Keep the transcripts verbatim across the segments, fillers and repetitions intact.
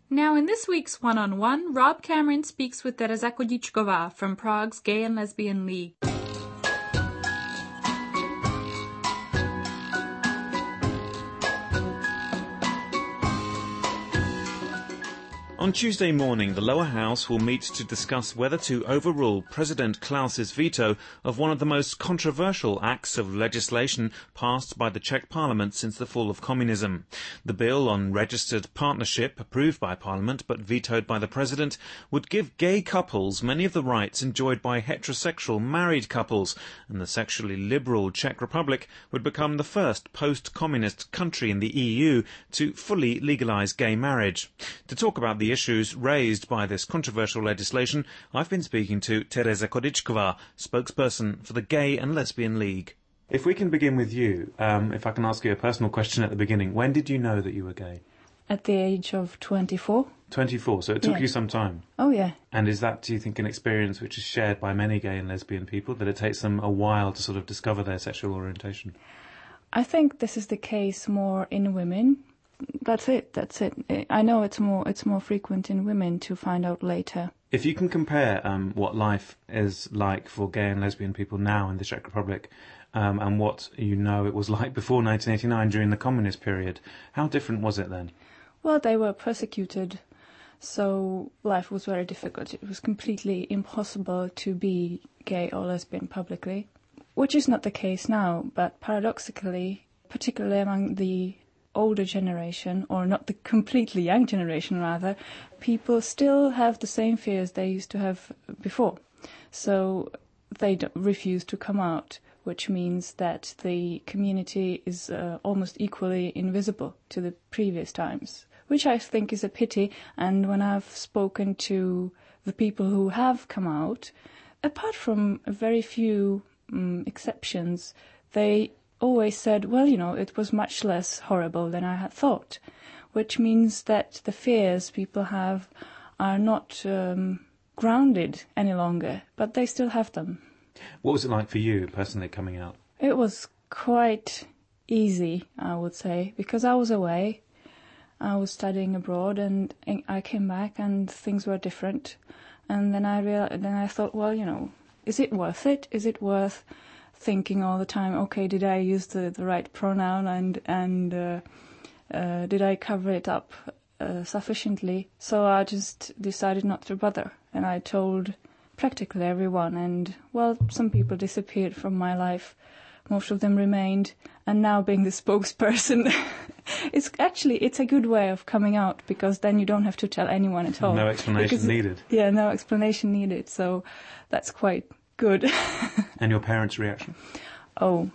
Now in this week's One-on-One, Rob Cameron speaks with Tereza Kodičková from Prague's Gay and Lesbian League. On Tuesday morning, the lower house will meet to discuss whether to overrule President Klaus's veto of one of the most controversial acts of legislation passed by the Czech parliament since the fall of communism. The bill on registered partnership, approved by parliament but vetoed by the president, would give gay couples many of the rights enjoyed by heterosexual married couples, and the sexually liberal Czech Republic would become the first post-communist country in the E U to fully legalise gay marriage. To talk about the issues raised by this controversial legislation, I've been speaking to Tereza Kodičková, spokesperson for the Gay and Lesbian League. If we can begin with you, um, if I can ask you a personal question at the beginning, when did you know that you were gay? At the age of twenty-four. twenty-four, so it took yeah. you some time. Oh, yeah. And is that, do you think, an experience which is shared by many gay and lesbian people, that it takes them a while to sort of discover their sexual orientation? I think this is the case more in women. That's it, that's it. I know it's more it's more frequent in women to find out later. If you can compare um, what life is like for gay and lesbian people now in the Czech Republic um, and what you know it was like before nineteen eighty-nine during the communist period, how different was it then? Well, they were persecuted, so life was very difficult. It was completely impossible to be gay or lesbian publicly, which is not the case now, but paradoxically, particularly among the older generation, or not the completely young generation rather, people still have the same fears they used to have before. So they d- refuse to come out, which means that the community is uh, almost equally invisible to the previous times, which I think is a pity. And when I've spoken to the people who have come out, apart from very few um, exceptions, they always said, well, you know, it was much less horrible than I had thought, which means that the fears people have are not um, grounded any longer, but they still have them. What was it like for you, personally, coming out? It was quite easy, I would say, because I was away. I was studying abroad, and I came back, and things were different. And then I real- then I thought, well, you know, is it worth it? Is it worth thinking all the time, okay, did I use the, the right pronoun and and uh, uh, did I cover it up uh, sufficiently? So I just decided not to bother, and I told practically everyone, and well, some people disappeared from my life, most of them remained, and now being the spokesperson, it's actually, it's a good way of coming out, because then you don't have to tell anyone at all. No explanation because, needed. Yeah, no explanation needed, so that's quite good. And your parents' reaction? Oh,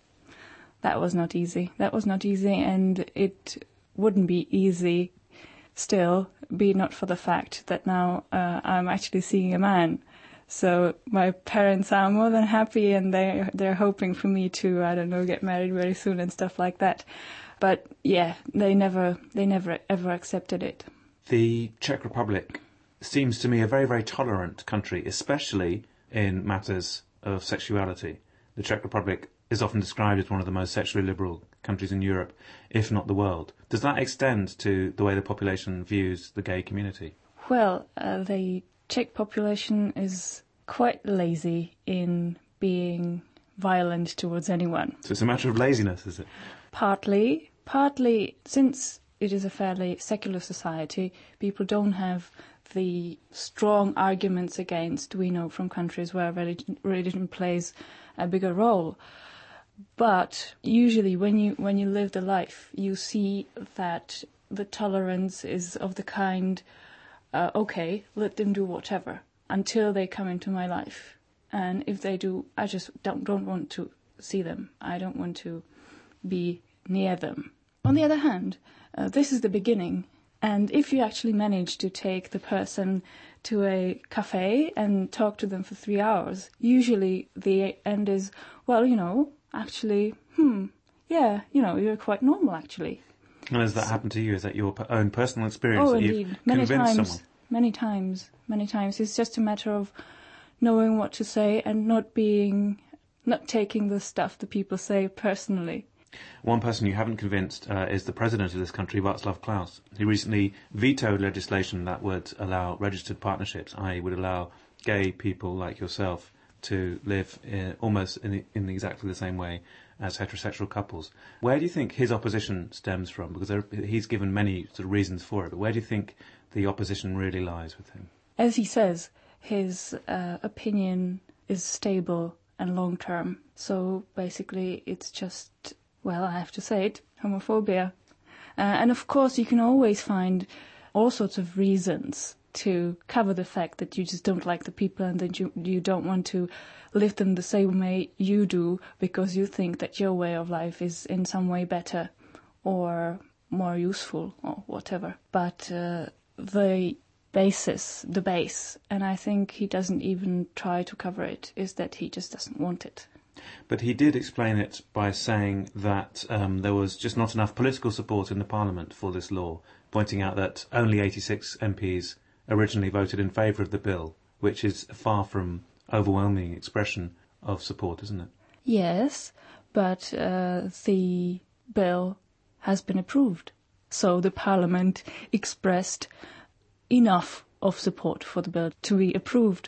that was not easy. That was not easy, and it wouldn't be easy still, be it not for the fact that now uh, I'm actually seeing a man. So my parents are more than happy, and they they're hoping for me to, I don't know, get married very soon and stuff like that. But yeah, they never they never ever accepted it. The Czech Republic seems to me a very, very tolerant country, especially in matters of sexuality. The Czech Republic is often described as one of the most sexually liberal countries in Europe, if not the world. Does that extend to the way the population views the gay community? Well, uh, the Czech population is quite lazy in being violent towards anyone. So it's a matter of laziness, is it? Partly. Partly, since it is a fairly secular society, people don't have the strong arguments against, we know from countries where religion, religion plays a bigger role. But usually when you when you live the life, you see that the tolerance is of the kind, uh, okay, let them do whatever until they come into my life. And if they do, I just don't, don't want to see them. I don't want to be near them. On the other hand, uh, this is the beginning. And if you actually manage to take the person to a cafe and talk to them for three hours, usually the end is, well, you know, actually, hmm, yeah, you know, you're quite normal, actually. And has that so, happened to you? Is that your own personal experience oh, that indeed. you've many convinced times, someone? Many times, many times. It's just a matter of knowing what to say and not being, not taking the stuff that people say personally. One person you haven't convinced uh, is the president of this country, Václav Klaus. He recently vetoed legislation that would allow registered partnerships, that is would allow gay people like yourself to live in, almost in, in exactly the same way as heterosexual couples. Where do you think his opposition stems from? Because there, he's given many sort of reasons for it, but where do you think the opposition really lies with him? As he says, his uh, opinion is stable and long-term. So basically it's just, well, I have to say it, homophobia. Uh, and of course you can always find all sorts of reasons to cover the fact that you just don't like the people and that you, you don't want to live them the same way you do because you think that your way of life is in some way better or more useful or whatever. But uh, the basis, the base, and I think he doesn't even try to cover it, is that he just doesn't want it. But he did explain it by saying that um, there was just not enough political support in the Parliament for this law, pointing out that only eighty-six M Ps originally voted in favour of the bill, which is far from overwhelming expression of support, isn't it? Yes, but uh, the bill has been approved. So the Parliament expressed enough of support for the bill to be approved.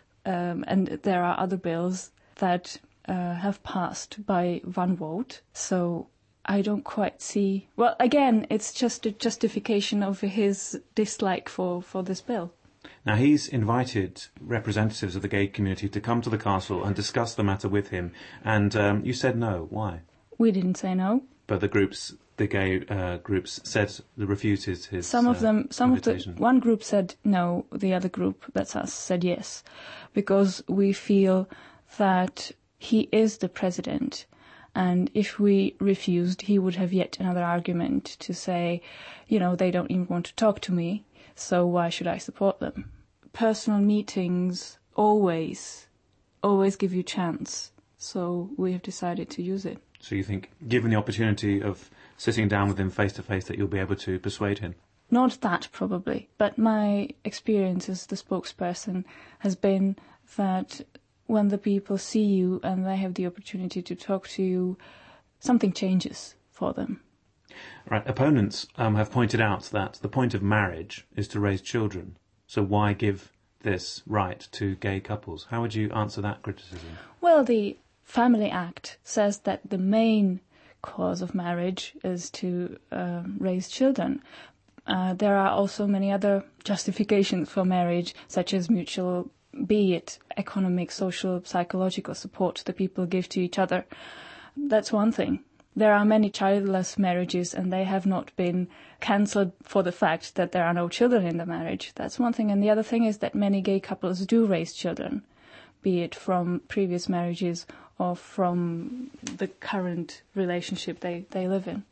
Um, and there are other bills that uh, have passed by one vote. So I don't quite see... Well, again, it's just a justification of his dislike for, for this bill. Now, he's invited representatives of the gay community to come to the castle and discuss the matter with him, and um, you said no. Why? We didn't say no. But the groups, the gay uh, groups, said refused his, his Some of them, uh, some invitation. of the one group said no. The other group, that's us, said yes, because we feel that he is the president. And if we refused, he would have yet another argument to say, you know, they don't even want to talk to me, so why should I support them? Personal meetings always, always give you chance, so we have decided to use it. So you think, given the opportunity of sitting down with him face to face, that you'll be able to persuade him? Not that, probably, but my experience as the spokesperson has been that when the people see you and they have the opportunity to talk to you, something changes for them. Right. Opponents um, have pointed out that the point of marriage is to raise children. So why give this right to gay couples? How would you answer that criticism? Well, the Family Act says that the main cause of marriage is to uh, raise children. Uh, there are also many other justifications for marriage, such as mutual, be it economic, social, psychological support that people give to each other. That's one thing. There are many childless marriages and they have not been cancelled for the fact that there are no children in the marriage. That's one thing. And the other thing is that many gay couples do raise children, be it from previous marriages or from the current relationship they, they live in.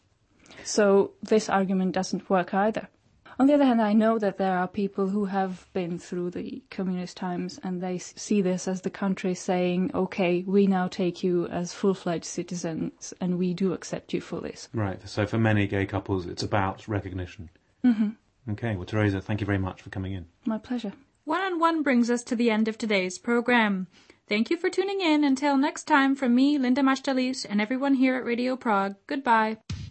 So this argument doesn't work either. On the other hand, I know that there are people who have been through the communist times and they see this as the country saying, okay, we now take you as full-fledged citizens and we do accept you for this. Right, so for many gay couples, it's about recognition. Mm-hmm. Okay, well, Teresa, thank you very much for coming in. My pleasure. One-on-One brings us to the end of today's program. Thank you for tuning in. Until next time, from me, Linda Mastalis, and everyone here at Radio Prague, goodbye.